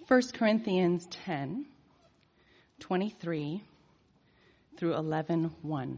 1 Corinthians 10:23 through 11:1.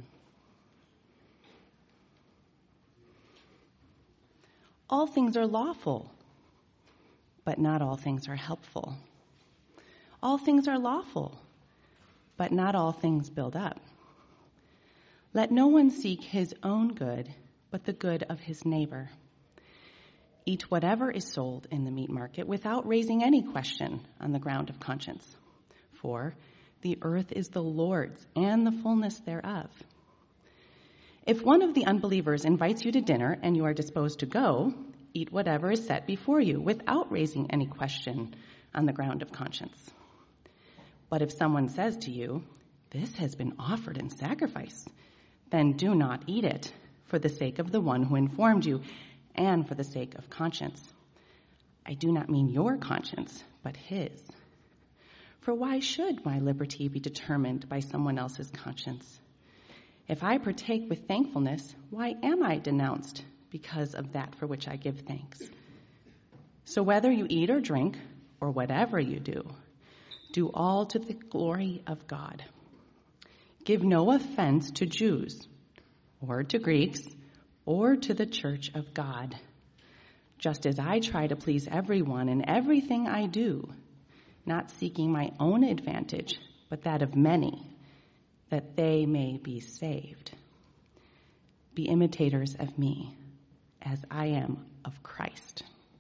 All things are lawful, but not all things are helpful. All things are lawful, but not all things build up. Let no one seek his own good, but the good of his neighbor. Eat whatever is sold in the meat market without raising any question on the ground of conscience. For the earth is the Lord's and the fullness thereof. If one of the unbelievers invites you to dinner and you are disposed to go, eat whatever is set before you without raising any question on the ground of conscience. But if someone says to you, "This has been offered in sacrifice," then do not eat it for the sake of the one who informed you and for the sake of conscience. I do not mean your conscience, but his. For why should my liberty be determined by someone else's conscience? If I partake with thankfulness, why am I denounced because of that for which I give thanks? So whether you eat or drink, or whatever you do all to the glory of God. Give no offense to Jews, or to Greeks, or to the church of God, just as I try to please everyone in everything I do, not seeking my own advantage, but that of many, that they may be saved. Be imitators of me, as I am of Christ.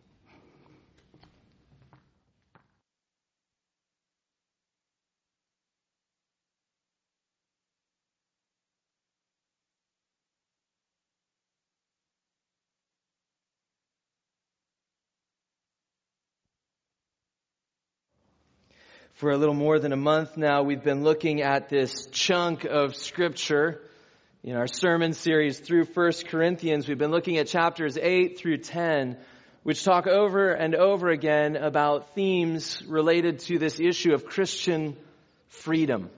For a little more than a month now, we've been looking at this chunk of Scripture in our sermon series through 1 Corinthians. We've been looking at chapters 8 through 10, which talk over and over again about themes related to this issue of Christian freedom.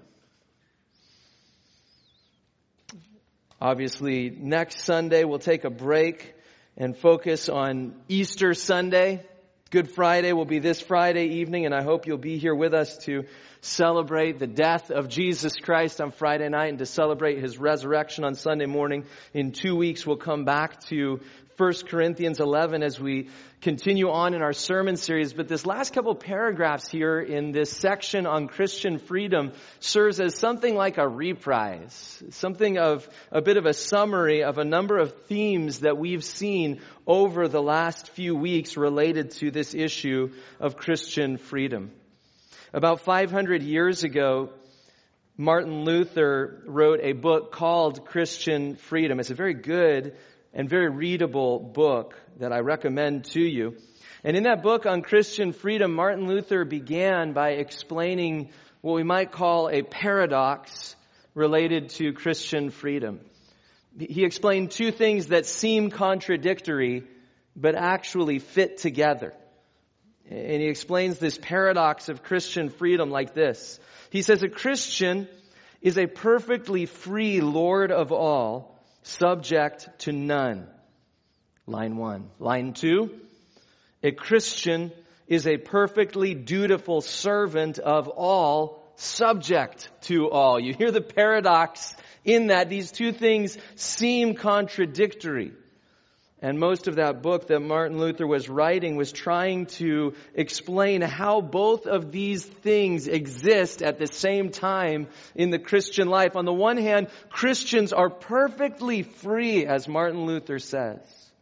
Obviously, next Sunday we'll take a break and focus on Easter Sunday. Good Friday will be this Friday evening, and I hope you'll be here with us to celebrate the death of Jesus Christ on Friday night and to celebrate His resurrection on Sunday morning. In 2 weeks, we'll come back to 1 Corinthians 11 as we continue on in our sermon series. But this last couple paragraphs here in this section on Christian freedom serves as something like a reprise, something of a bit of a summary of a number of themes that we've seen over the last few weeks related to this issue of Christian freedom. About 500 years ago, Martin Luther wrote a book called Christian Freedom. It's a very good and very readable book that I recommend to you. And in that book on Christian freedom, Martin Luther began by explaining what we might call a paradox related to Christian freedom. He explained two things that seem contradictory, but actually fit together. And he explains this paradox of Christian freedom like this. He says, a Christian is a perfectly free Lord of all, subject to none. Line 1. Line 2. A Christian is a perfectly dutiful servant of all, subject to all. You hear the paradox in that these two things seem contradictory. And most of that book that Martin Luther was writing was trying to explain how both of these things exist at the same time in the Christian life. On the one hand, Christians are perfectly free, as Martin Luther says.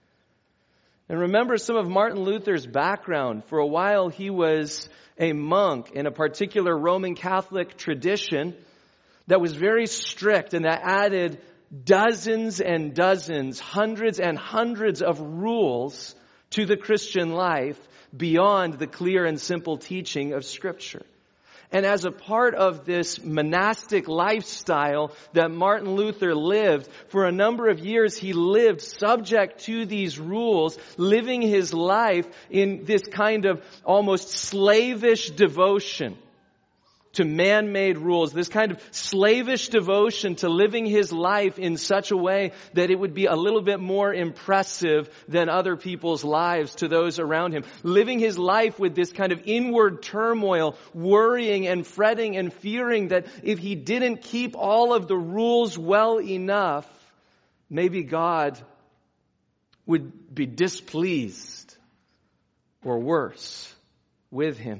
And remember some of Martin Luther's background. For a while, he was a monk in a particular Roman Catholic tradition that was very strict and that added dozens and dozens, hundreds and hundreds of rules to the Christian life beyond the clear and simple teaching of Scripture. And as a part of this monastic lifestyle that Martin Luther lived, for a number of years he lived subject to these rules, living his life in this kind of almost slavish devotion to man-made rules, this kind of slavish devotion to living his life in such a way that it would be a little bit more impressive than other people's lives to those around him. Living his life with this kind of inward turmoil, worrying and fretting and fearing that if he didn't keep all of the rules well enough, maybe God would be displeased or worse with him.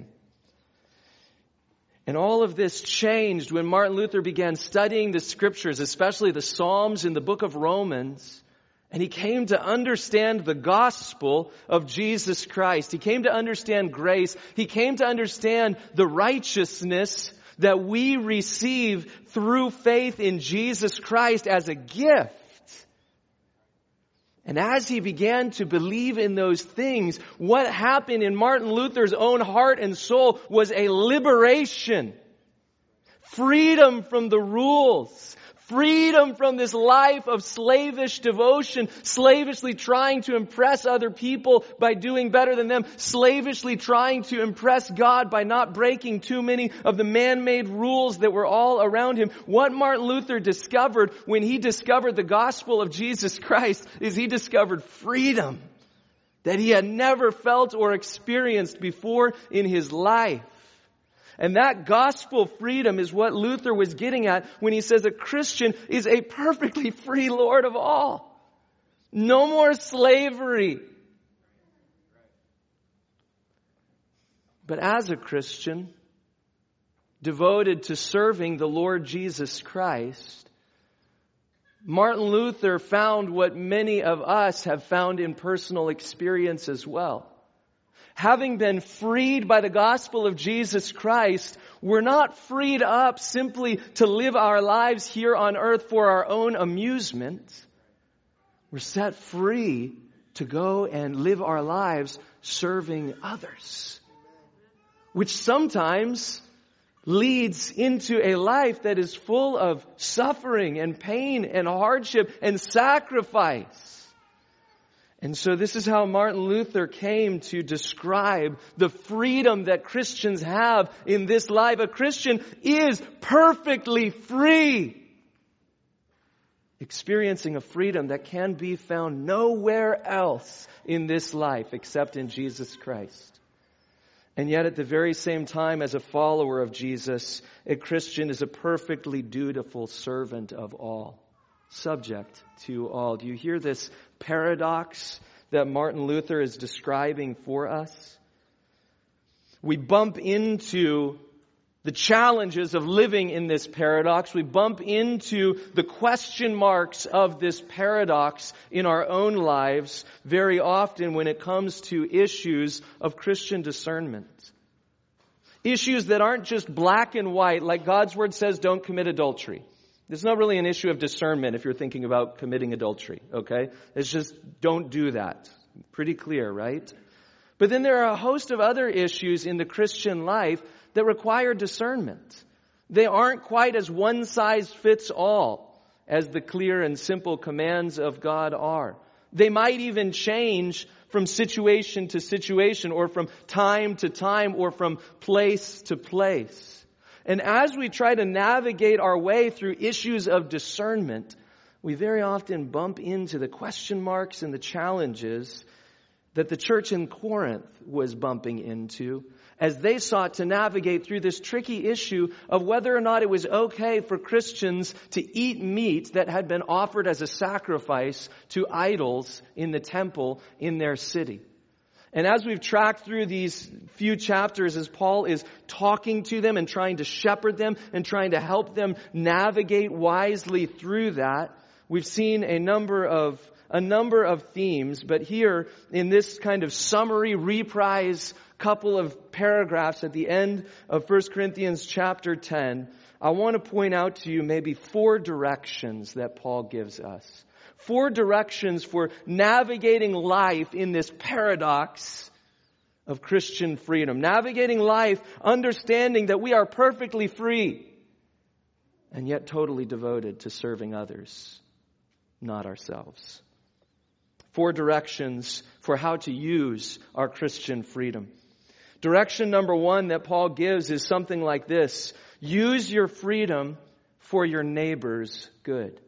And all of this changed when Martin Luther began studying the Scriptures, especially the Psalms and the book of Romans. And he came to understand the gospel of Jesus Christ. He came to understand grace. He came to understand the righteousness that we receive through faith in Jesus Christ as a gift. And as he began to believe in those things, what happened in Martin Luther's own heart and soul was a liberation. Freedom from the rules. Freedom from this life of slavish devotion, slavishly trying to impress other people by doing better than them, slavishly trying to impress God by not breaking too many of the man-made rules that were all around him. What Martin Luther discovered when he discovered the gospel of Jesus Christ is he discovered freedom that he had never felt or experienced before in his life. And that gospel freedom is what Luther was getting at when he says a Christian is a perfectly free Lord of all. No more slavery. But as a Christian, devoted to serving the Lord Jesus Christ, Martin Luther found what many of us have found in personal experience as well. Having been freed by the gospel of Jesus Christ, we're not freed up simply to live our lives here on earth for our own amusement. We're set free to go and live our lives serving others, which sometimes leads into a life that is full of suffering and pain and hardship and sacrifice. And so this is how Martin Luther came to describe the freedom that Christians have in this life. A Christian is perfectly free, experiencing a freedom that can be found nowhere else in this life except in Jesus Christ. And yet at the very same time, as a follower of Jesus, a Christian is a perfectly dutiful servant of all, subject to all. Do you hear this paradox that Martin Luther is describing for us? We bump into the challenges of living in this paradox. We bump into the question marks of this paradox in our own lives very often when it comes to issues of Christian discernment. Issues that aren't just black and white, like God's Word says, don't commit adultery. It's not really an issue of discernment if you're thinking about committing adultery, okay? It's just don't do that. Pretty clear, right? But then there are a host of other issues in the Christian life that require discernment. They aren't quite as one size fits all as the clear and simple commands of God are. They might even change from situation to situation, or from time to time, or from place to place. And as we try to navigate our way through issues of discernment, we very often bump into the question marks and the challenges that the church in Corinth was bumping into as they sought to navigate through this tricky issue of whether or not it was okay for Christians to eat meat that had been offered as a sacrifice to idols in the temple in their city. And as we've tracked through these few chapters, as Paul is talking to them and trying to shepherd them and trying to help them navigate wisely through that, we've seen a number of themes. But here in this kind of summary reprise couple of paragraphs at the end of 1 Corinthians chapter 10, I want to point out to you maybe 4 directions that Paul gives us. 4 directions for navigating life in this paradox of Christian freedom. Navigating life, understanding that we are perfectly free and yet totally devoted to serving others, not ourselves. 4 directions for how to use our Christian freedom. Direction number 1 that Paul gives is something like this: use your freedom for your neighbor's good.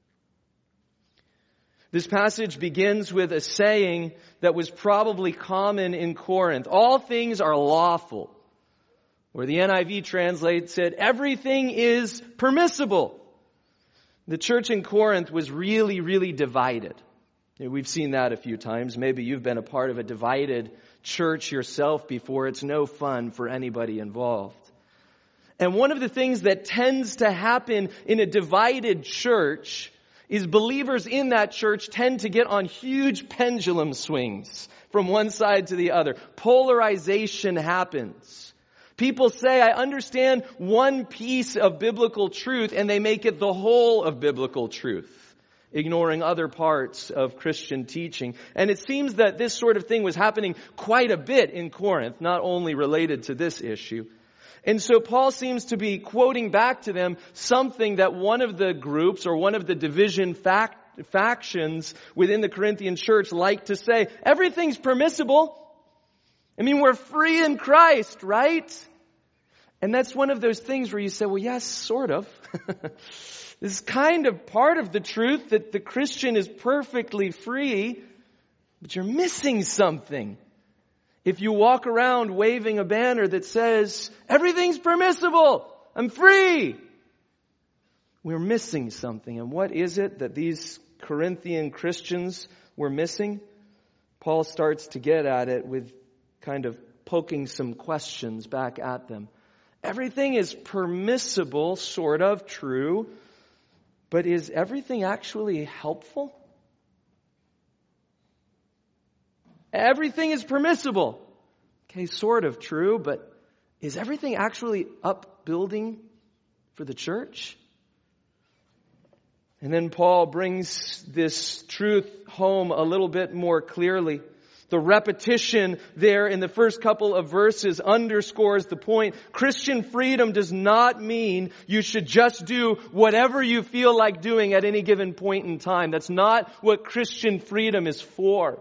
This passage begins with a saying that was probably common in Corinth. All things are lawful. Or the NIV translates it, everything is permissible. The church in Corinth was really, really divided. We've seen that a few times. Maybe you've been a part of a divided church yourself before. It's no fun for anybody involved. And one of the things that tends to happen in a divided church is believers in that church tend to get on huge pendulum swings from one side to the other. Polarization happens. People say, I understand one piece of biblical truth, and they make it the whole of biblical truth, ignoring other parts of Christian teaching. And it seems that this sort of thing was happening quite a bit in Corinth, not only related to this issue. And so Paul seems to be quoting back to them something that one of the groups or one of the division factions within the Corinthian church like to say. Everything's permissible. I mean, we're free in Christ, right? And that's one of those things where you say, well, yes, sort of. This is kind of part of the truth that the Christian is perfectly free, but you're missing something. If you walk around waving a banner that says, everything's permissible, I'm free, we're missing something. And what is it that these Corinthian Christians were missing? Paul starts to get at it with kind of poking some questions back at them. Everything is permissible, sort of, true, but is everything actually helpful? Everything is permissible. Okay, sort of true, but is everything actually upbuilding for the church? And then Paul brings this truth home a little bit more clearly. The repetition there in the first couple of verses underscores the point. Christian freedom does not mean you should just do whatever you feel like doing at any given point in time. That's not what Christian freedom is for.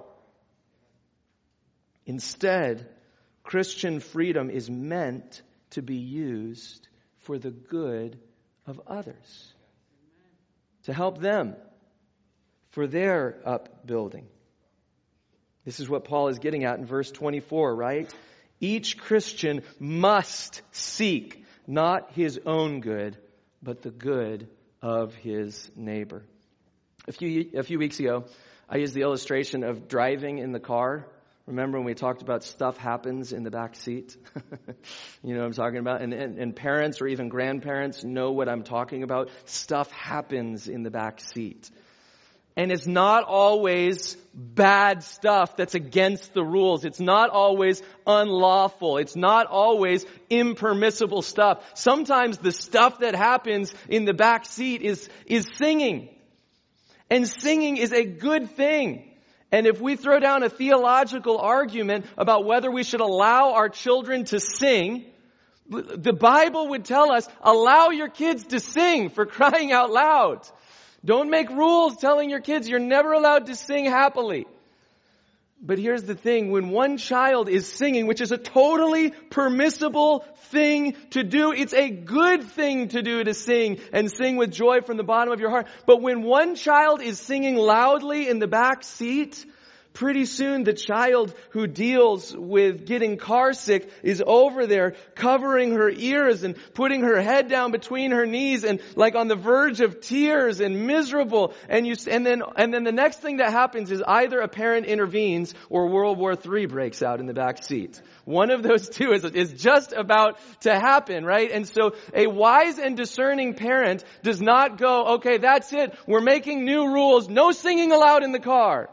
Instead, Christian freedom is meant to be used for the good of others, to help them for their upbuilding. This is what Paul is getting at in verse 24, right? Each Christian must seek not his own good, but the good of his neighbor. A few weeks ago, I used the illustration of driving in the car. Remember when we talked about stuff happens in the back seat? You know what I'm talking about? And parents or even grandparents know what I'm talking about. Stuff happens in the back seat. And it's not always bad stuff that's against the rules. It's not always unlawful. It's not always impermissible stuff. Sometimes the stuff that happens in the back seat is singing. And singing is a good thing. And if we throw down a theological argument about whether we should allow our children to sing, the Bible would tell us, allow your kids to sing, for crying out loud. Don't make rules telling your kids you're never allowed to sing happily. But here's the thing, when one child is singing, which is a totally permissible thing to do, it's a good thing to do, to sing and sing with joy from the bottom of your heart. But when one child is singing loudly in the back seat, pretty soon the child who deals with getting car sick is over there covering her ears and putting her head down between her knees and like on the verge of tears and miserable. And then the next thing that happens is either a parent intervenes or World War III breaks out in the back seat. One of those two is just about to happen, right? And so a wise and discerning parent does not go, okay, that's it. We're making new rules. No singing allowed in the car.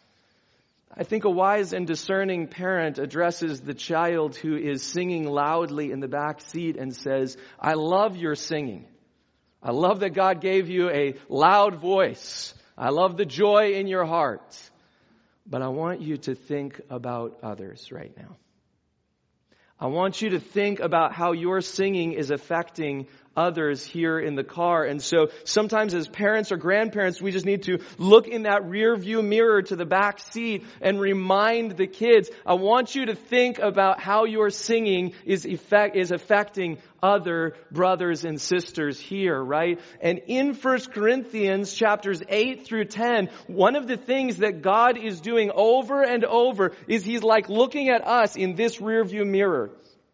I think a wise and discerning parent addresses the child who is singing loudly in the back seat and says, I love your singing. I love that God gave you a loud voice. I love the joy in your heart. But I want you to think about others right now. I want you to think about how your singing is affecting others here in the car. And so sometimes as parents or grandparents, we just need to look in that rear view mirror to the back seat and remind the kids, I want you to think about how your singing is affecting other brothers and sisters here, right? And in 1 Corinthians chapters 8 through 10, one of the things that God is doing over and over is He's like looking at us in this rearview mirror.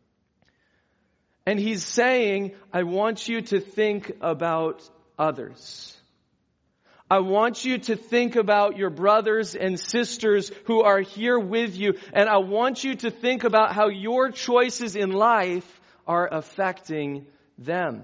And He's saying, I want you to think about others. I want you to think about your brothers and sisters who are here with you. And I want you to think about how your choices in life are affecting them.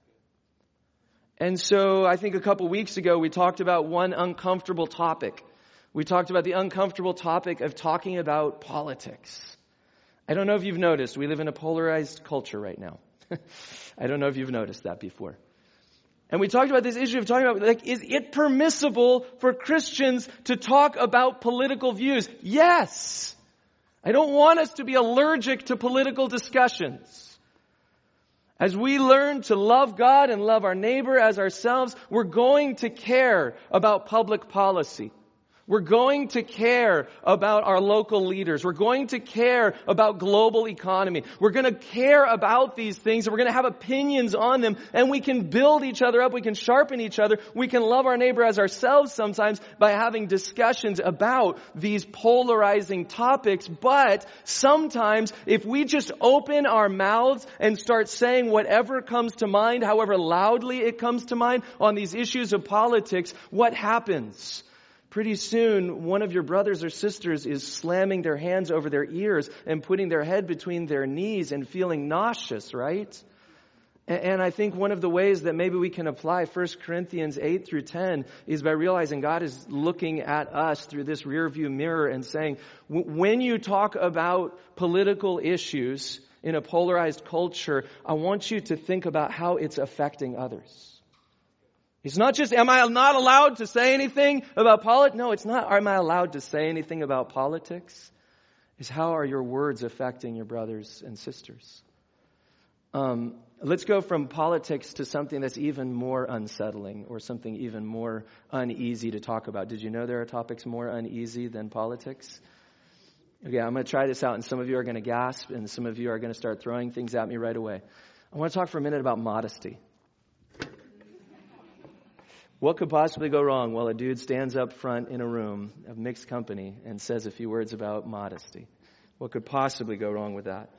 And so I think a couple weeks ago we talked about one uncomfortable topic. We talked about the uncomfortable topic of talking about politics. I don't know if you've noticed, we live in a polarized culture right now. I don't know if you've noticed that before. And we talked about this issue of talking about, like, is it permissible for Christians to talk about political views? Yes. I don't want us to be allergic to political discussions. As we learn to love God and love our neighbor as ourselves, we're going to care about public policy. We're going to care about our local leaders. We're going to care about global economy. We're going to care about these things. We're going to have opinions on them. And we can build each other up. We can sharpen each other. We can love our neighbor as ourselves sometimes by having discussions about these polarizing topics. But sometimes if we just open our mouths and start saying whatever comes to mind, however loudly it comes to mind on these issues of politics, what happens? Pretty soon, one of your brothers or sisters is slamming their hands over their ears and putting their head between their knees and feeling nauseous, right? And I think one of the ways that maybe we can apply 1 Corinthians 8 through 10 is by realizing God is looking at us through this rearview mirror and saying, when you talk about political issues in a polarized culture, I want you to think about how it's affecting others. It's not just, am I not allowed to say anything about politics? No, it's not, am I allowed to say anything about politics? It's how are your words affecting your brothers and sisters? Let's go from politics to something that's even more unsettling or something even more uneasy to talk about. Did you know there are topics more uneasy than politics? Okay, I'm going to try this out, and some of you are going to gasp, and some of you are going to start throwing things at me right away. I want to talk for a minute about modesty. What could possibly go wrong while a dude stands up front in a room of mixed company and says a few words about modesty? What could possibly go wrong with that?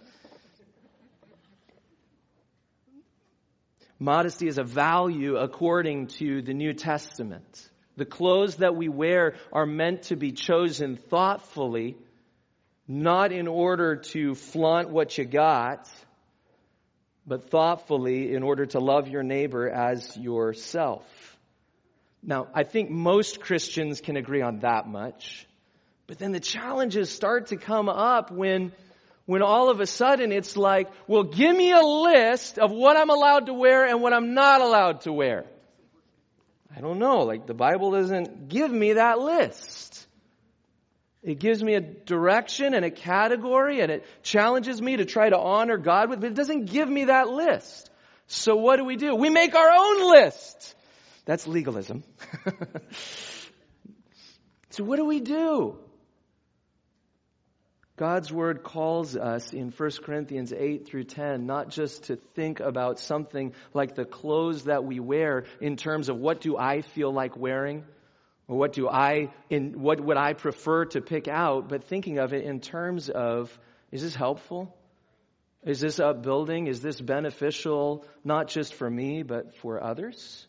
Modesty is a value according to the New Testament. The clothes that we wear are meant to be chosen thoughtfully, not in order to flaunt what you got, but thoughtfully in order to love your neighbor as yourself. Now, I think most Christians can agree on that much. But then the challenges start to come up when all of a sudden it's like, well, give me a list of what I'm allowed to wear and what I'm not allowed to wear. I don't know, like the Bible doesn't give me that list. It gives me a direction and a category, and it challenges me to try to honor God with, but it doesn't give me that list. So what do? We make our own list. That's legalism. So what do? God's Word calls us in 1 Corinthians 8 through 10 not just to think about something like the clothes that we wear in terms of what do I feel like wearing or what would I prefer to pick out, but thinking of it in terms of, is this helpful? Is this upbuilding? Is this beneficial not just for me but for others?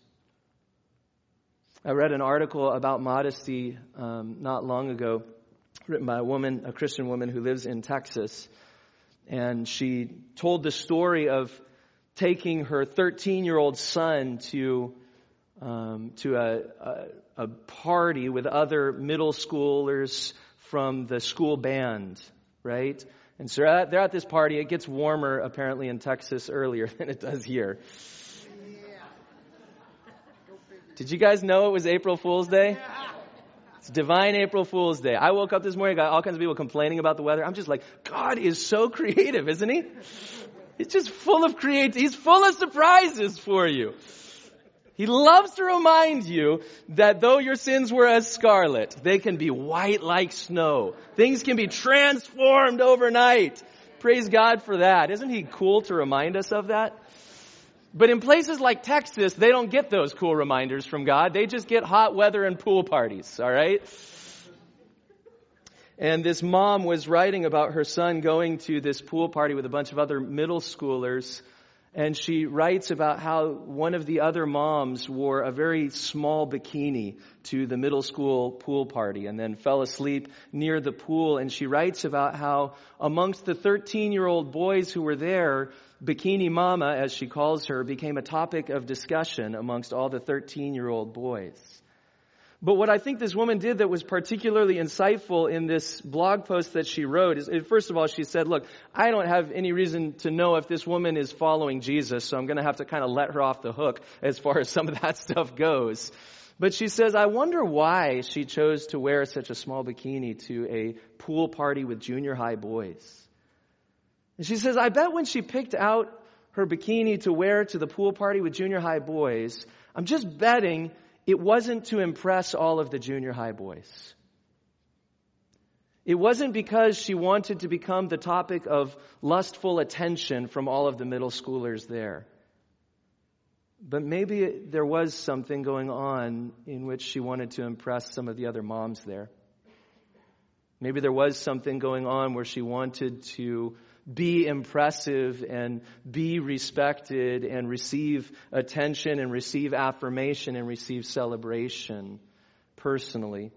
I read an article about modesty not long ago, written by a Christian woman who lives in Texas. And she told the story of taking her 13-year-old son to a party with other middle schoolers from the school band, right? And so they're at this party. It gets warmer, apparently, in Texas earlier than it does here. Did you guys know it was April Fool's Day? It's divine April Fool's Day. I woke up this morning, got all kinds of people complaining about the weather. I'm just like, God is so creative, isn't He? It's just full of He's full of surprises for you. He loves to remind you that though your sins were as scarlet, they can be white like snow. Things can be transformed overnight. Praise God for that. Isn't He cool to remind us of that? But in places like Texas, they don't get those cool reminders from God. They just get hot weather and pool parties, all right? And this mom was writing about her son going to this pool party with a bunch of other middle schoolers. And she writes about how one of the other moms wore a very small bikini to the middle school pool party and then fell asleep near the pool. And she writes about how amongst the 13-year-old boys who were there, Bikini Mama, as she calls her, became a topic of discussion amongst all the 13-year-old boys. But what I think this woman did that was particularly insightful in this blog post that she wrote is, first of all, she said, look, I don't have any reason to know if this woman is following Jesus, so I'm going to have to kind of let her off the hook as far as some of that stuff goes. But she says, I wonder why she chose to wear such a small bikini to a pool party with junior high boys. And she says, I bet when she picked out her bikini to wear to the pool party with junior high boys, I'm just betting it wasn't to impress all of the junior high boys. It wasn't because she wanted to become the topic of lustful attention from all of the middle schoolers there. But maybe there was something going on in which she wanted to impress some of the other moms there. Maybe there was something going on where she wanted to be impressive and be respected and receive attention and receive affirmation and receive celebration personally.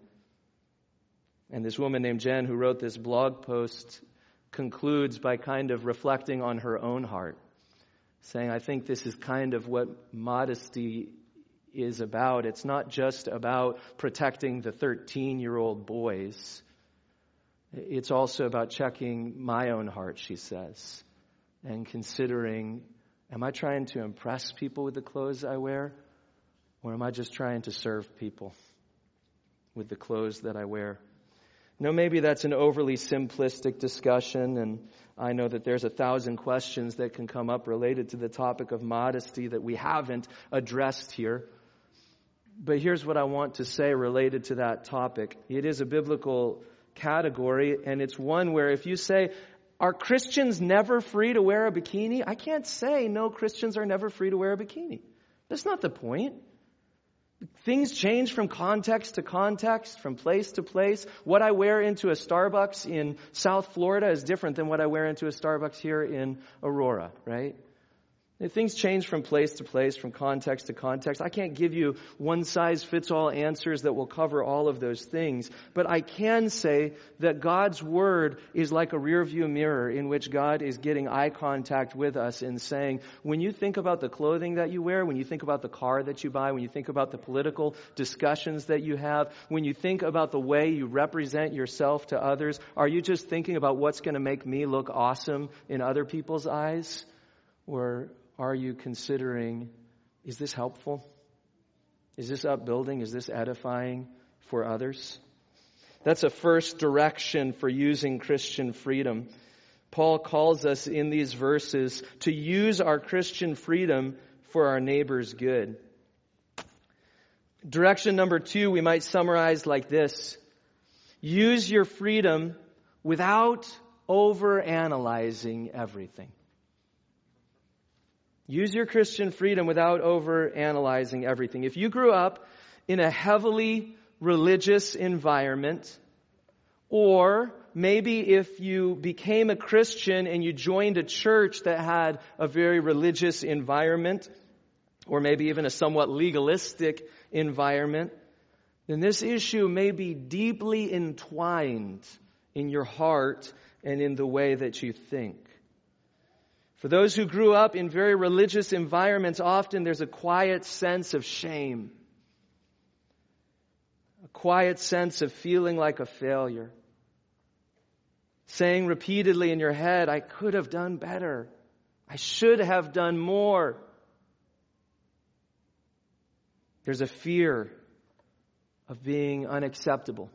And this woman named Jen who wrote this blog post concludes by kind of reflecting on her own heart, saying, I think this is kind of what modesty is about. It's not just about protecting the 13-year-old boys. It's also about checking my own heart, she says, and considering, am I trying to impress people with the clothes I wear? Or am I just trying to serve people with the clothes that I wear? No, maybe that's an overly simplistic discussion, and I know that there's 1,000 questions that can come up related to the topic of modesty that we haven't addressed here. But here's what I want to say related to that topic. It is a biblical category, and it's one where if you say, are Christians never free to wear a bikini? I can't say no, Christians are never free to wear a bikini. That's not the point. Things change from context to context, from place to place. What I wear into a Starbucks in South Florida is different than what I wear into a Starbucks here in Aurora, right? Things change from place to place, from context to context. I can't give you one-size-fits-all answers that will cover all of those things. But I can say that God's Word is like a rearview mirror in which God is getting eye contact with us and saying, when you think about the clothing that you wear, when you think about the car that you buy, when you think about the political discussions that you have, when you think about the way you represent yourself to others, are you just thinking about what's going to make me look awesome in other people's eyes? Or are you considering, is this helpful? Is this upbuilding? Is this edifying for others? That's a first direction for using Christian freedom. Paul calls us in these verses to use our Christian freedom for our neighbor's good. Direction number 2, we might summarize like this. Use your freedom without overanalyzing everything. Use your Christian freedom without overanalyzing everything. If you grew up in a heavily religious environment, or maybe if you became a Christian and you joined a church that had a very religious environment, or maybe even a somewhat legalistic environment, then this issue may be deeply entwined in your heart and in the way that you think. For those who grew up in very religious environments, often there's a quiet sense of shame, a quiet sense of feeling like a failure, saying repeatedly in your head, I could have done better, I should have done more. There's a fear of being unacceptable,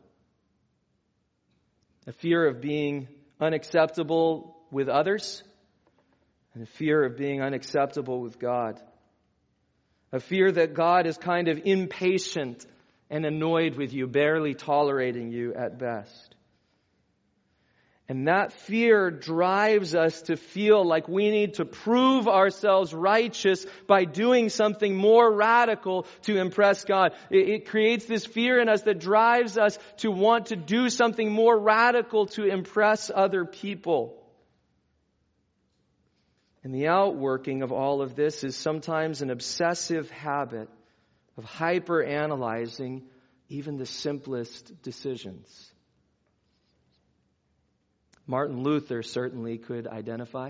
a fear of being unacceptable with others, and a fear of being unacceptable with God. A fear that God is kind of impatient and annoyed with you, barely tolerating you at best. And that fear drives us to feel like we need to prove ourselves righteous by doing something more radical to impress God. It creates this fear in us that drives us to want to do something more radical to impress other people. And the outworking of all of this is sometimes an obsessive habit of hyper-analyzing even the simplest decisions. Martin Luther certainly could identify.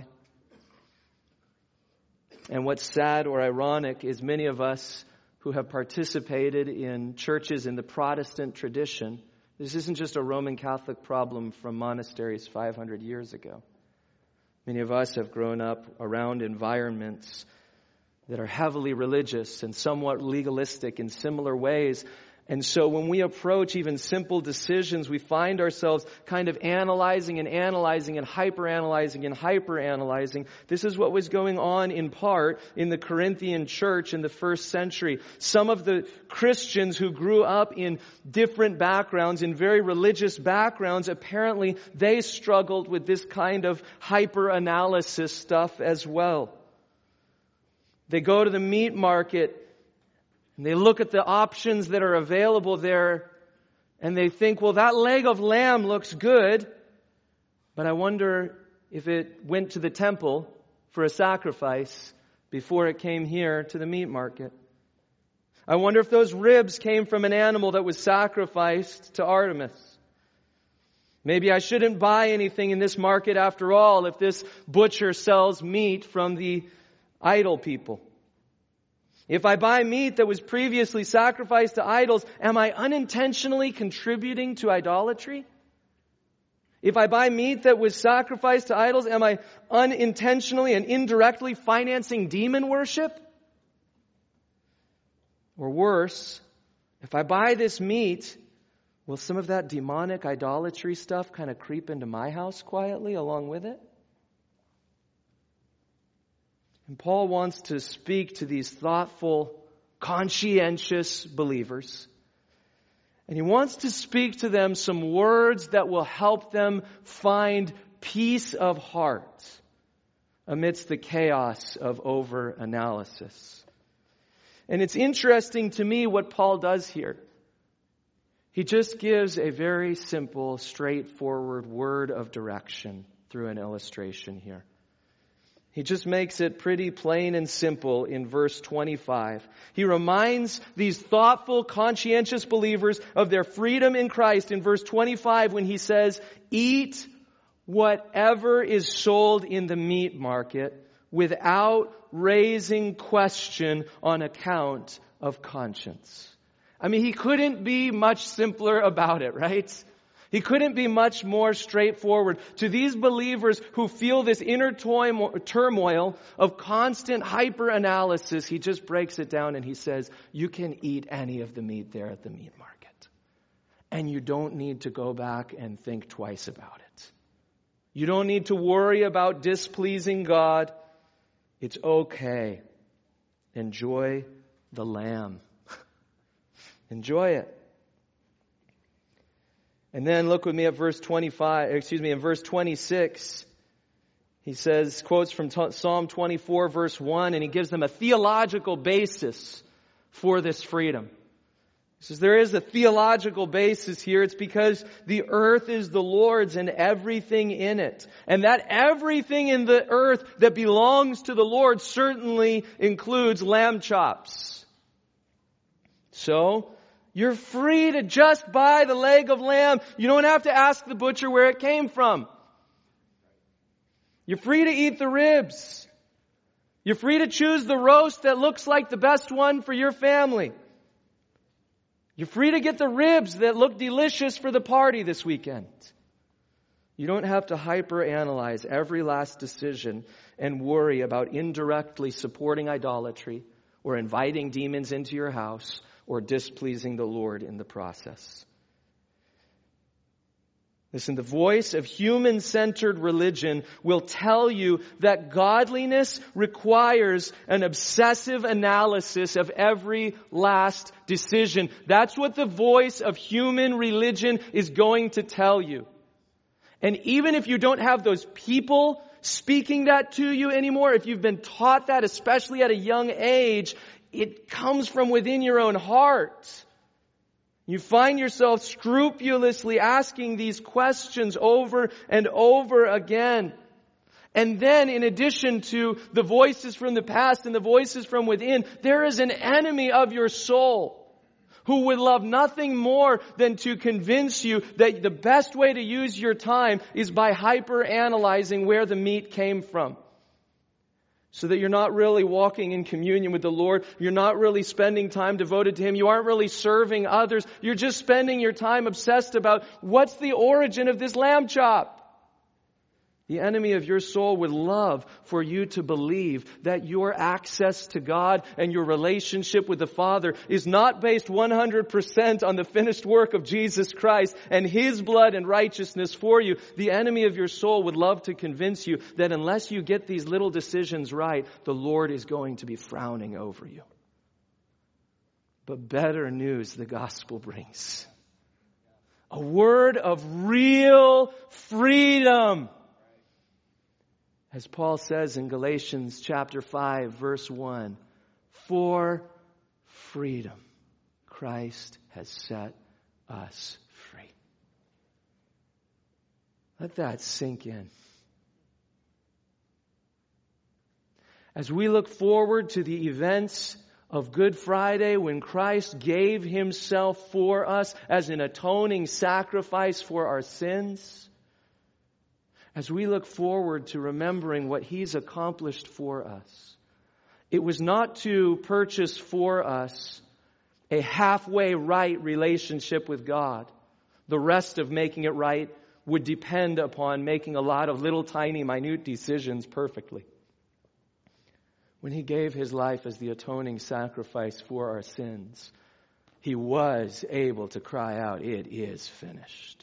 And what's sad or ironic is many of us who have participated in churches in the Protestant tradition, this isn't just a Roman Catholic problem from monasteries 500 years ago. Many of us have grown up around environments that are heavily religious and somewhat legalistic in similar ways. And so when we approach even simple decisions, we find ourselves kind of analyzing and hyper-analyzing. This is what was going on in part in the Corinthian church in the first century. Some of the Christians who grew up in different backgrounds, in very religious backgrounds, apparently they struggled with this kind of hyper-analysis stuff as well. They go to the meat market and they look at the options that are available there and they think, well, that leg of lamb looks good, but I wonder if it went to the temple for a sacrifice before it came here to the meat market. I wonder if those ribs came from an animal that was sacrificed to Artemis. Maybe I shouldn't buy anything in this market after all if this butcher sells meat from the idol people. If I buy meat that was previously sacrificed to idols, am I unintentionally contributing to idolatry? If I buy meat that was sacrificed to idols, am I unintentionally and indirectly financing demon worship? Or worse, if I buy this meat, will some of that demonic idolatry stuff kind of creep into my house quietly along with it? And Paul wants to speak to these thoughtful, conscientious believers. And he wants to speak to them some words that will help them find peace of heart amidst the chaos of over-analysis. And it's interesting to me what Paul does here. He just gives a very simple, straightforward word of direction through an illustration here. He just makes it pretty plain and simple in verse 25. He reminds these thoughtful, conscientious believers of their freedom in Christ in verse 25 when he says, "Eat whatever is sold in the meat market without raising question on account of conscience." I mean, he couldn't be much simpler about it, right? He couldn't be much more straightforward. To these believers who feel this inner turmoil of constant hyper-analysis, he just breaks it down and he says, you can eat any of the meat there at the meat market. And you don't need to go back and think twice about it. You don't need to worry about displeasing God. It's okay. Enjoy the lamb. Enjoy it. And then look with me at verse 26. He says, quotes from Psalm 24, verse 1, and he gives them a theological basis for this freedom. He says, there is a theological basis here. It's because the earth is the Lord's and everything in it. And that everything in the earth that belongs to the Lord certainly includes lamb chops. So, you're free to just buy the leg of lamb. You don't have to ask the butcher where it came from. You're free to eat the ribs. You're free to choose the roast that looks like the best one for your family. You're free to get the ribs that look delicious for the party this weekend. You don't have to hyper-analyze every last decision and worry about indirectly supporting idolatry or inviting demons into your house or displeasing the Lord in the process. Listen, the voice of human-centered religion will tell you that godliness requires an obsessive analysis of every last decision. That's what the voice of human religion is going to tell you. And even if you don't have those people speaking that to you anymore, if you've been taught that, especially at a young age, it comes from within your own heart. You find yourself scrupulously asking these questions over and over again. And then, in addition to the voices from the past and the voices from within, there is an enemy of your soul who would love nothing more than to convince you that the best way to use your time is by hyper-analyzing where the meat came from. So that you're not really walking in communion with the Lord. You're not really spending time devoted to Him. You aren't really serving others. You're just spending your time obsessed about what's the origin of this lamb chop. The enemy of your soul would love for you to believe that your access to God and your relationship with the Father is not based 100% on the finished work of Jesus Christ and His blood and righteousness for you. The enemy of your soul would love to convince you that unless you get these little decisions right, the Lord is going to be frowning over you. But better news the gospel brings. A word of real freedom. As Paul says in Galatians chapter 5, verse 1, for freedom, Christ has set us free. Let that sink in. As we look forward to the events of Good Friday, when Christ gave Himself for us as an atoning sacrifice for our sins, as we look forward to remembering what He's accomplished for us, it was not to purchase for us a halfway right relationship with God. The rest of making it right would depend upon making a lot of little tiny minute decisions perfectly. When He gave His life as the atoning sacrifice for our sins, He was able to cry out, "It is finished."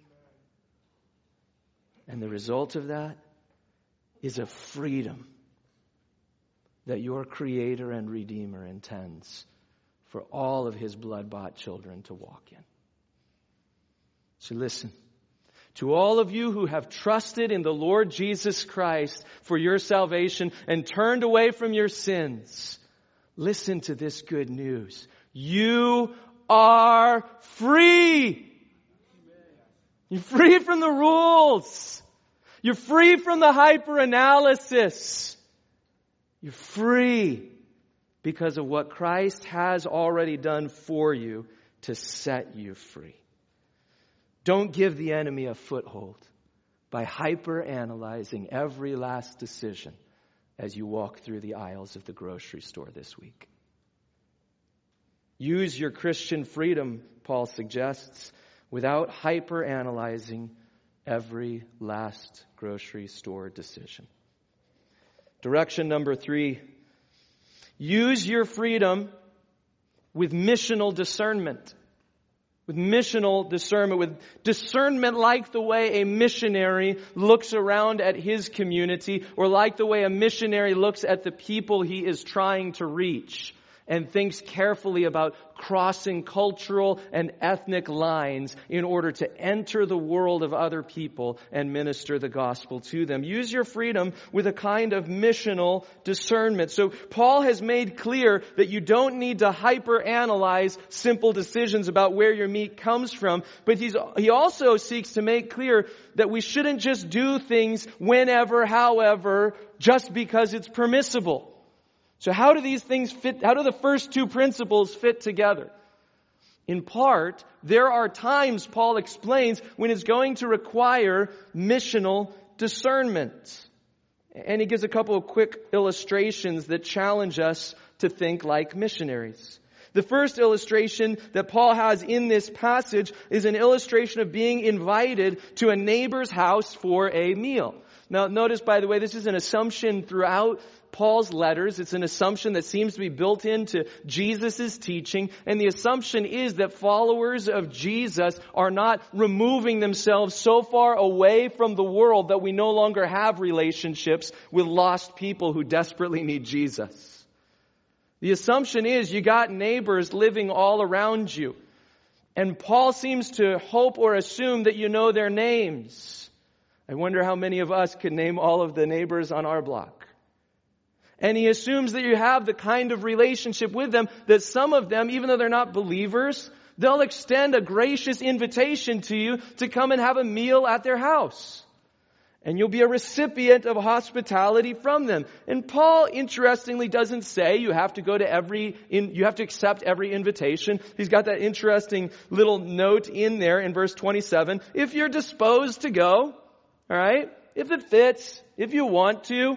And the result of that is a freedom that your Creator and Redeemer intends for all of His blood-bought children to walk in. So listen, to all of you who have trusted in the Lord Jesus Christ for your salvation and turned away from your sins, listen to this good news. You are free. You're free from the rules. You're free from the hyper-analysis. You're free because of what Christ has already done for you to set you free. Don't give the enemy a foothold by hyper-analyzing every last decision as you walk through the aisles of the grocery store this week. Use your Christian freedom, Paul suggests, without hyper-analyzing every last grocery store decision. Direction number 3. Use your freedom with missional discernment. With missional discernment. With discernment like the way a missionary looks around at his community, or like the way a missionary looks at the people he is trying to reach, and thinks carefully about crossing cultural and ethnic lines in order to enter the world of other people and minister the gospel to them. Use your freedom with a kind of missional discernment. So Paul has made clear that you don't need to hyper-analyze simple decisions about where your meat comes from, but he also seeks to make clear that we shouldn't just do things whenever, however, just because it's permissible. So how do these things fit? How do the first two principles fit together? In part, there are times, Paul explains, when it's going to require missional discernment. And he gives a couple of quick illustrations that challenge us to think like missionaries. The first illustration that Paul has in this passage is an illustration of being invited to a neighbor's house for a meal. Now, notice, by the way, this is an assumption throughout Paul's letters. It's an assumption that seems to be built into Jesus' teaching. And the assumption is that followers of Jesus are not removing themselves so far away from the world that we no longer have relationships with lost people who desperately need Jesus. The assumption is you got neighbors living all around you. And Paul seems to hope or assume that you know their names. I wonder how many of us could name all of the neighbors on our block. And he assumes that you have the kind of relationship with them that some of them, even though they're not believers, they'll extend a gracious invitation to you to come and have a meal at their house. And you'll be a recipient of hospitality from them. And Paul, interestingly, doesn't say you have to go to you have to accept every invitation. He's got that interesting little note in there in verse 27. If you're disposed to go, all right, if it fits, if you want to,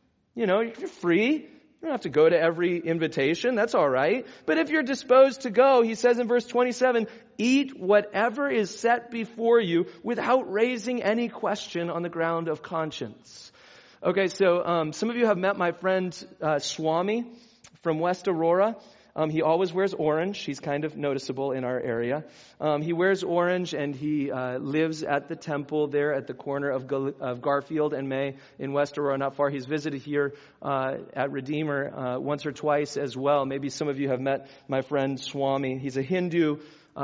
if you're free, you don't have to go to every invitation. That's all right. But if you're disposed to go, he says in verse 27, eat whatever is set before you without raising any question on the ground of conscience. Okay, so some of you have met my friend Swami from West Aurora. He always wears orange. He's kind of noticeable in our area. He wears orange, and he lives at the temple there at the corner of Garfield and May in West Aurora, not far. He's visited here at Redeemer once or twice as well. Maybe some of you have met my friend Swami. He's a Hindu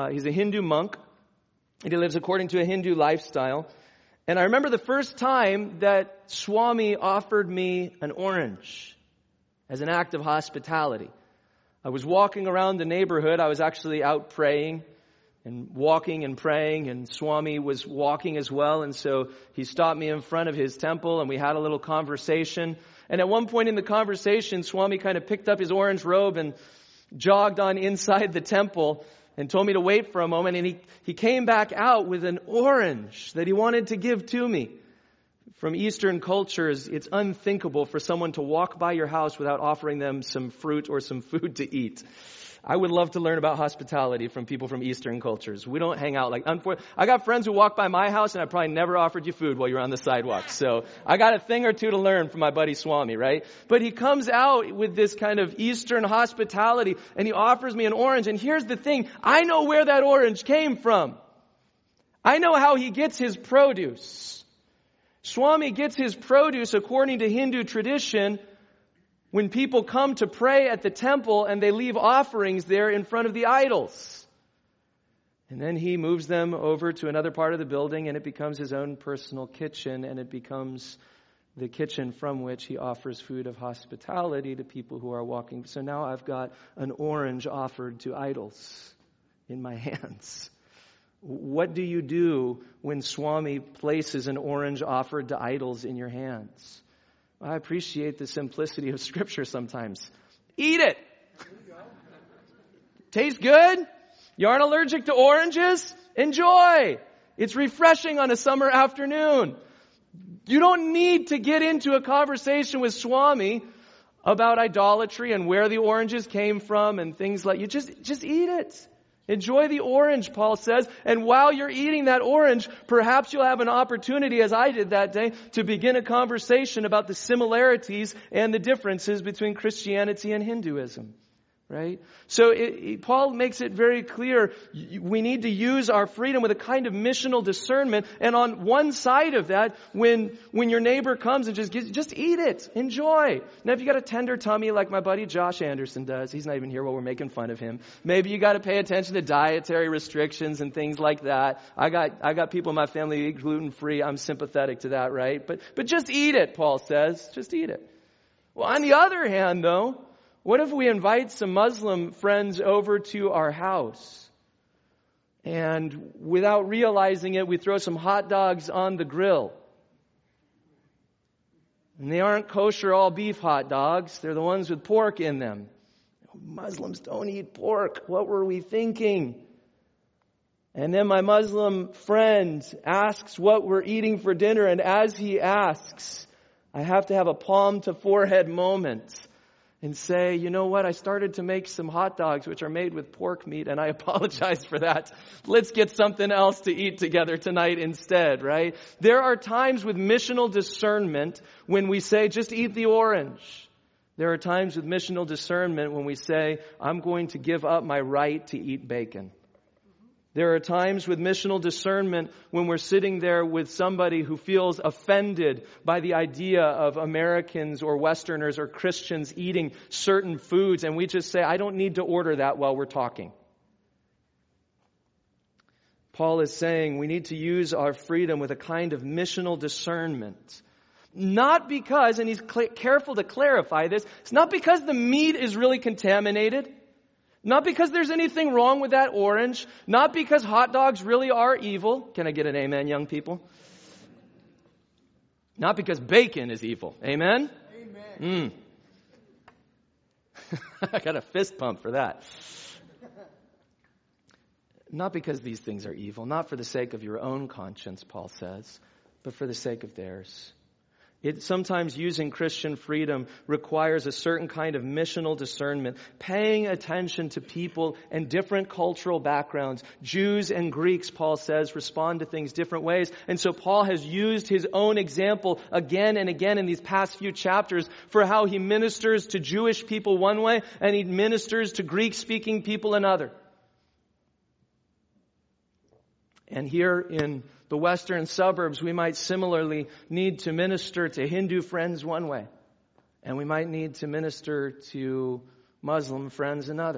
monk, and he lives according to a Hindu lifestyle. And I remember the first time that Swami offered me an orange as an act of hospitality. I was walking around the neighborhood. I was actually out praying and walking and praying, and Swami was walking as well. And so he stopped me in front of his temple, and we had a little conversation. And at one point in the conversation, Swami kind of picked up his orange robe and jogged on inside the temple and told me to wait for a moment. And he came back out with an orange that he wanted to give to me. From Eastern cultures, it's unthinkable for someone to walk by your house without offering them some fruit or some food to eat. I would love to learn about hospitality from people from Eastern cultures. We don't hang out I got friends who walk by my house, and I probably never offered you food while you're on the sidewalk. So I got a thing or two to learn from my buddy Swami, right? But he comes out with this kind of Eastern hospitality, and he offers me an orange. And here's the thing. I know where that orange came from. I know how he gets his produce. Swami gets his produce, according to Hindu tradition, when people come to pray at the temple and they leave offerings there in front of the idols. And then he moves them over to another part of the building, and it becomes his own personal kitchen, and it becomes the kitchen from which he offers food of hospitality to people who are walking. So now I've got an orange offered to idols in my hands. What do you do when Swami places an orange offered to idols in your hands? I appreciate the simplicity of Scripture sometimes. Eat it. Tastes good. You aren't allergic to oranges? Enjoy. It's refreshing on a summer afternoon. You don't need to get into a conversation with Swami about idolatry and where the oranges came from and things like you. Just eat it. Enjoy the orange, Paul says. And while you're eating that orange, perhaps you'll have an opportunity, as I did that day, to begin a conversation about the similarities and the differences between Christianity and Hinduism. Right? So Paul makes it very clear we need to use our freedom with a kind of missional discernment. And on one side of that, when your neighbor comes and just eat it. Enjoy. Now, if you got a tender tummy like my buddy Josh Anderson does, he's not even here while we're making fun of him. Maybe you got to pay attention to dietary restrictions and things like that. I got people in my family who eat gluten-free. I'm sympathetic to that, right? But just eat it, Paul says. Just eat it. Well, on the other hand, though, what if we invite some Muslim friends over to our house and without realizing it, we throw some hot dogs on the grill? And they aren't kosher all beef hot dogs. They're the ones with pork in them. Muslims don't eat pork. What were we thinking? And then my Muslim friend asks what we're eating for dinner. And as he asks, I have to have a palm to forehead moment and say, you know what, I started to make some hot dogs which are made with pork meat, and I apologize for that. Let's get something else to eat together tonight instead, right? There are times with missional discernment when we say, just eat the orange. There are times with missional discernment when we say, I'm going to give up my right to eat bacon. There are times with missional discernment when we're sitting there with somebody who feels offended by the idea of Americans or Westerners or Christians eating certain foods, and we just say, I don't need to order that while we're talking. Paul is saying we need to use our freedom with a kind of missional discernment. Not because, and he's careful to clarify this, it's not because the meat is really contaminated. Not because there's anything wrong with that orange. Not because hot dogs really are evil. Can I get an amen, young people? Not because bacon is evil. Amen? Amen. I got a fist pump for that. Not because these things are evil. Not for the sake of your own conscience, Paul says, but for the sake of theirs. Sometimes using Christian freedom requires a certain kind of missional discernment, paying attention to people and different cultural backgrounds. Jews and Greeks, Paul says, respond to things different ways. And so Paul has used his own example again and again in these past few chapters for how he ministers to Jewish people one way and he ministers to Greek-speaking people another. And here in the western suburbs, we might similarly need to minister to Hindu friends one way. And we might need to minister to Muslim friends another.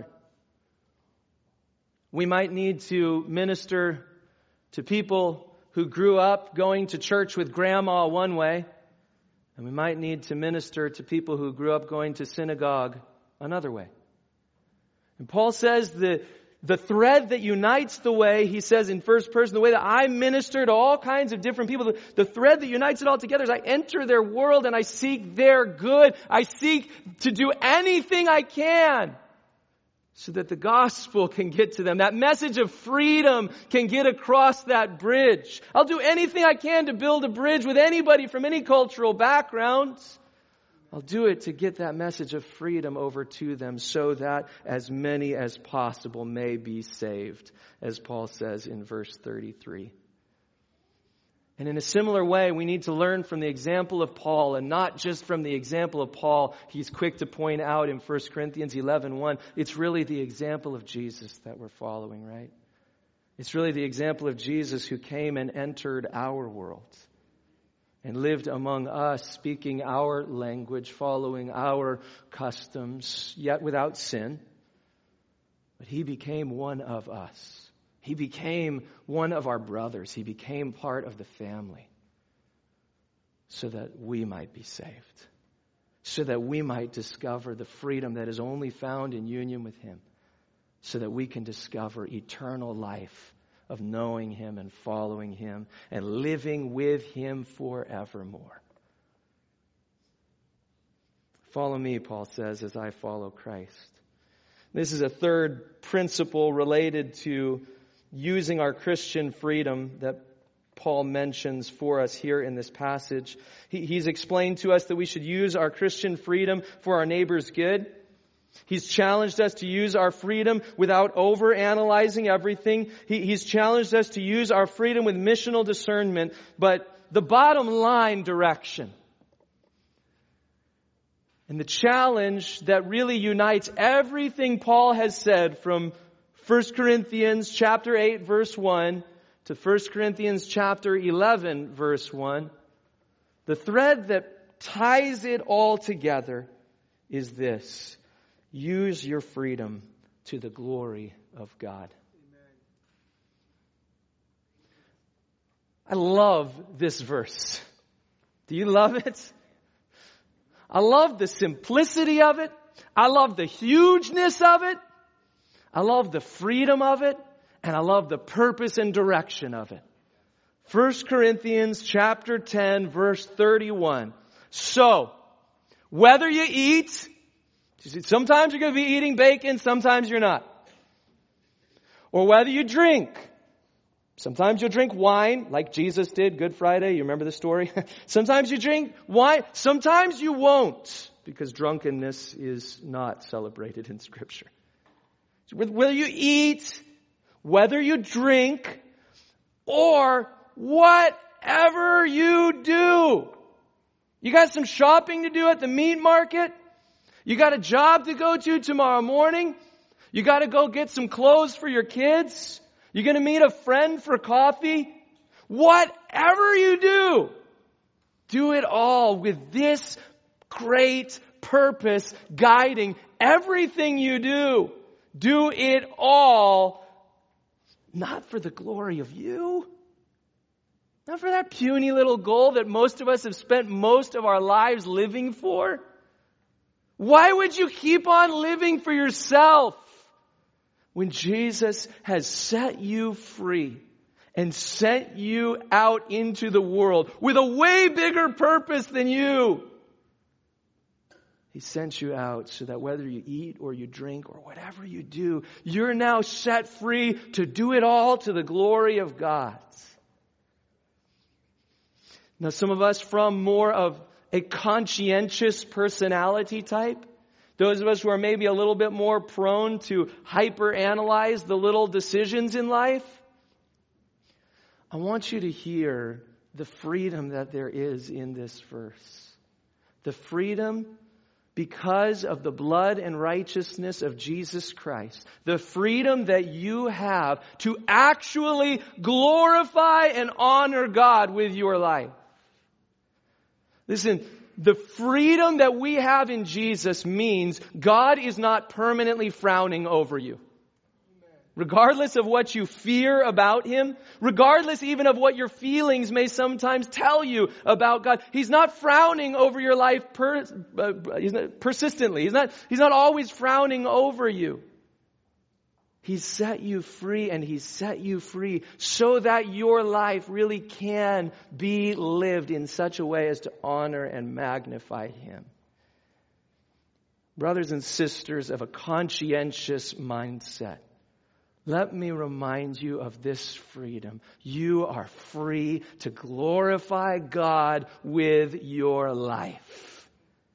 We might need to minister to people who grew up going to church with grandma one way. And we might need to minister to people who grew up going to synagogue another way. And Paul says the thread that unites the way, he says in first person, the way that I minister to all kinds of different people, the thread that unites it all together is I enter their world and I seek their good. I seek to do anything I can so that the gospel can get to them. That message of freedom can get across that bridge. I'll do anything I can to build a bridge with anybody from any cultural background. I'll do it to get that message of freedom over to them so that as many as possible may be saved, as Paul says in verse 33. And in a similar way, we need to learn from the example of Paul, and not just from the example of Paul. He's quick to point out in 1 Corinthians 11:1, it's really the example of Jesus that we're following, right? It's really the example of Jesus who came and entered our world and lived among us, speaking our language, following our customs, yet without sin. But he became one of us. He became one of our brothers. He became part of the family so that we might be saved, so that we might discover the freedom that is only found in union with him, so that we can discover eternal life of knowing him and following him and living with him forevermore. Follow me, Paul says, as I follow Christ. This is a third principle related to using our Christian freedom that Paul mentions for us here in this passage. He's explained to us that we should use our Christian freedom for our neighbor's good. He's challenged us to use our freedom without overanalyzing everything. He's challenged us to use our freedom with missional discernment, but the bottom line direction. And the challenge that really unites everything Paul has said from 1 Corinthians chapter 8 verse 1 to 1 Corinthians chapter 11 verse 1, the thread that ties it all together is this: use your freedom to the glory of God. Amen. I love this verse. Do you love it? I love the simplicity of it. I love the hugeness of it. I love the freedom of it. And I love the purpose and direction of it. 1 Corinthians chapter 10 verse 31. So, whether you eat, sometimes you're going to be eating bacon, sometimes you're not. Or whether you drink. Sometimes you'll drink wine, like Jesus did Good Friday. You remember the story? Sometimes you drink wine. Sometimes you won't, because drunkenness is not celebrated in Scripture. Whether you eat, whether you drink, or whatever you do. You got some shopping to do at the meat market? You got a job to go to tomorrow morning. You got to go get some clothes for your kids. You're going to meet a friend for coffee. Whatever you do it all with this great purpose guiding everything you do. Do it all not for the glory of you. Not for that puny little goal that most of us have spent most of our lives living for. Why would you keep on living for yourself when Jesus has set you free and sent you out into the world with a way bigger purpose than you? He sent you out so that whether you eat or you drink or whatever you do, you're now set free to do it all to the glory of God. Now, some of us from more of a conscientious personality type, those of us who are maybe a little bit more prone to hyperanalyze the little decisions in life, I want you to hear the freedom that there is in this verse. The freedom because of the blood and righteousness of Jesus Christ. The freedom that you have to actually glorify and honor God with your life. Listen, the freedom that we have in Jesus means God is not permanently frowning over you. Regardless of what you fear about Him, regardless even of what your feelings may sometimes tell you about God, He's not frowning over your life persistently. He's not always frowning over you. He's set you free, and He's set you free so that your life really can be lived in such a way as to honor and magnify Him. Brothers and sisters of a conscientious mindset, let me remind you of this freedom. You are free to glorify God with your life.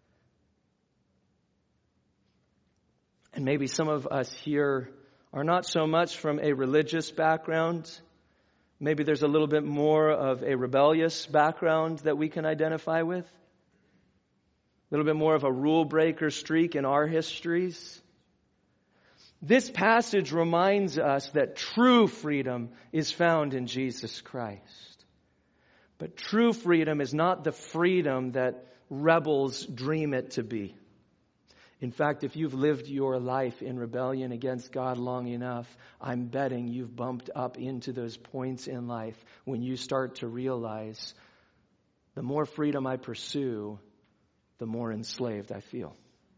And maybe some of us here are not so much from a religious background. Maybe there's a little bit more of a rebellious background that we can identify with. A little bit more of a rule breaker streak in our histories. This passage reminds us that true freedom is found in Jesus Christ. But true freedom is not the freedom that rebels dream it to be. In fact, if you've lived your life in rebellion against God long enough, I'm betting you've bumped up into those points in life when you start to realize the more freedom I pursue, the more enslaved I feel.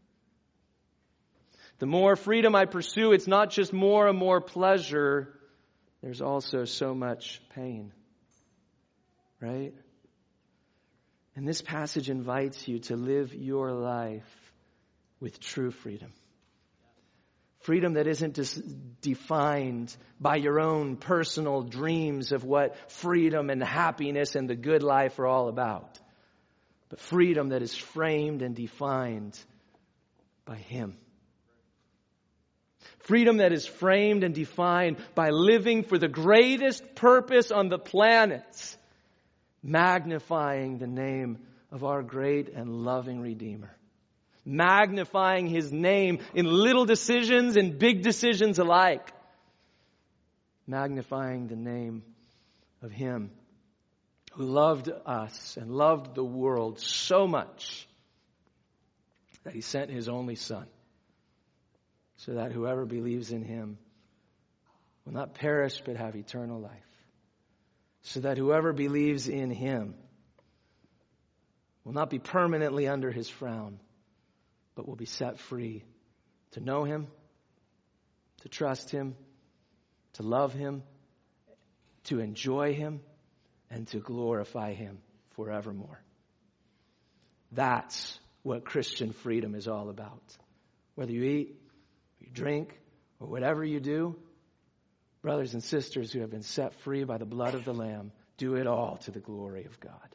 The more freedom I pursue, it's not just more and more pleasure. There's also so much pain. Right? And this passage invites you to live your life with true freedom. Freedom that isn't just defined by your own personal dreams of what freedom and happiness and the good life are all about. But freedom that is framed and defined by Him. Freedom that is framed and defined by living for the greatest purpose on the planet, magnifying the name of our great and loving Redeemer. Magnifying His name in little decisions and big decisions alike. Magnifying the name of Him who loved us and loved the world so much that He sent His only Son, so that whoever believes in Him will not perish but have eternal life. So that whoever believes in Him will not be permanently under His frown, but will be set free to know Him, to trust Him, to love Him, to enjoy Him, and to glorify Him forevermore. That's what Christian freedom is all about. Whether you eat, you drink, or whatever you do, brothers and sisters who have been set free by the blood of the Lamb, do it all to the glory of God.